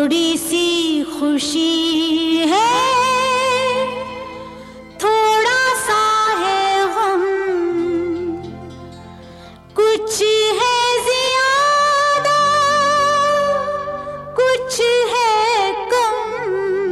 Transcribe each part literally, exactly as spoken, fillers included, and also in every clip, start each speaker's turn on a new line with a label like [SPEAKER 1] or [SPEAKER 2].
[SPEAKER 1] थोड़ी सी खुशी है, थोड़ा सा है गम, कुछ है ज्यादा, कुछ है कम,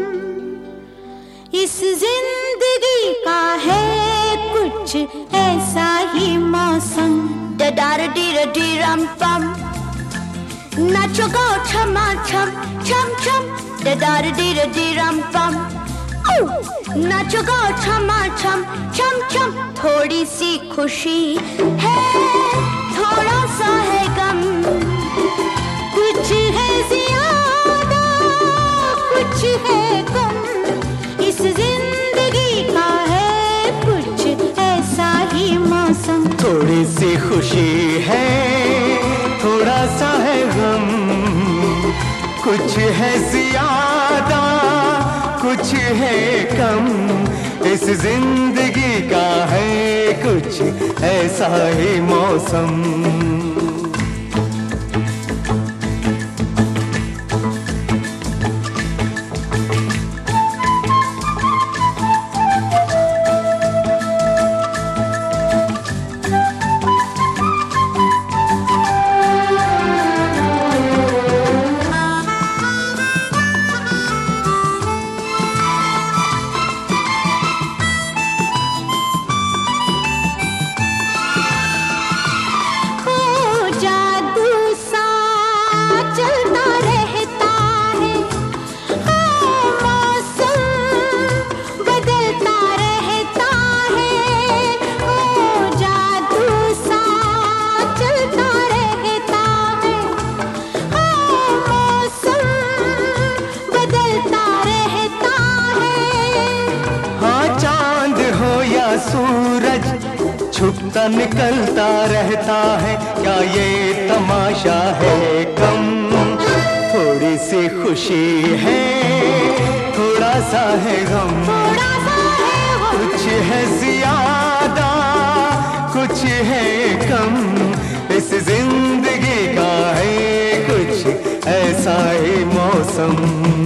[SPEAKER 1] इस जिंदगी का है कुछ ऐसा ही मौसम। डडार डीर डीरम पम, नाचो गाओ छमा छम छम छम, डडार डीर डीरम पम, नाचो गाओ छमा छम छम छम। थोड़ी सी खुशी है, थोड़ा सा है गम, कुछ है ज्यादा, कुछ है कम, इस जिंदगी का है कुछ ऐसा ही मौसम।
[SPEAKER 2] थोड़ी सी खुशी है, थोड़ा सा है गम, कुछ है ज्यादा, कुछ है कम, इस जिंदगी का है कुछ ऐसा ही मौसम। सूरज छुपता निकलता रहता है, क्या ये तमाशा है कम। थोड़ी सी खुशी है, थोड़ा सा है गम, कुछ है ज्यादा, कुछ है कम, इस जिंदगी का है कुछ ऐसा ही मौसम।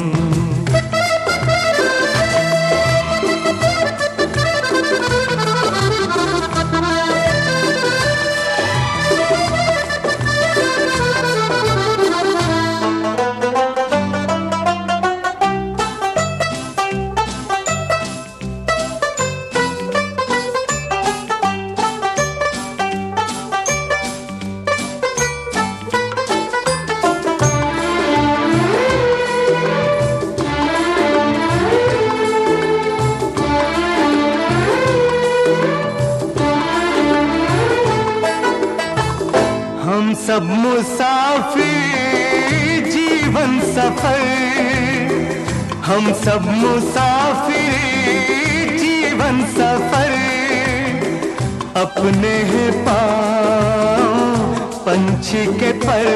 [SPEAKER 2] हम सब मुसाफिर जीवन सफर, हम सब मुसाफिर जीवन सफर, अपने हैं पाँव पंछी के पर,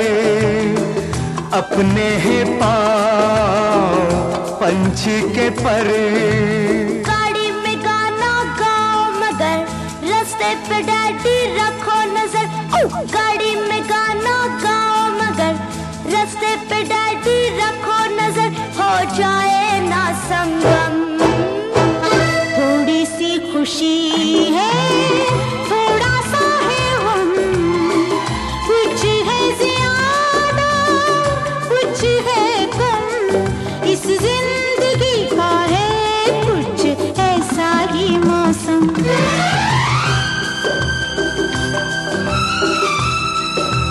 [SPEAKER 2] अपने हैं पाँव पंछी के पर।
[SPEAKER 1] गाड़ी में गाना गाओ मगर रास्ते पे डैडी रखो नजर, गाड़ी में गाना गाओ मगर रास्ते पे डैडी रखो नजर, हो जाए ना संगम। थोड़ी सी खुशी है, थोड़ा सा है गम, कुछ है ज्यादा, कुछ है कम, इस जिंदगी का है कुछ ऐसा ही मौसम।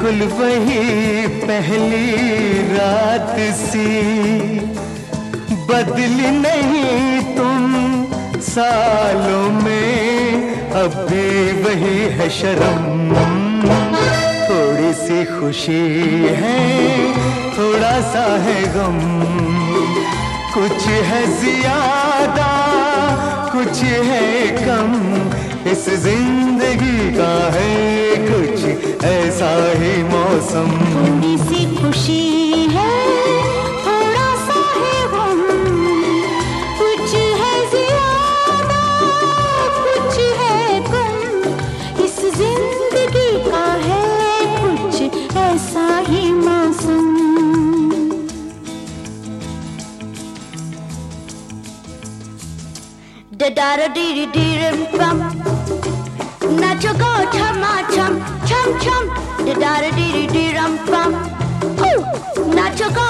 [SPEAKER 2] बिल्कुल वही पहली रात सी, बदली नहीं तुम सालों में, अब भी वही है शर्म। थोड़ी सी खुशी है, थोड़ा सा है गम, कुछ है ज्यादा कुछ है कम, इस जिंदगी का है कुछ ऐसा ही मौसम।
[SPEAKER 1] थोड़ी सी खुशी है, थोड़ा सा है गम, कुछ है ज्यादा कुछ है कम, इस जिंदगी का है कुछ ऐसा ही मौसम। Da da da dee dee dee rim bum, nacho go chama chum chum chum. Da da da dee dee dee rum bum, ooh, nacho go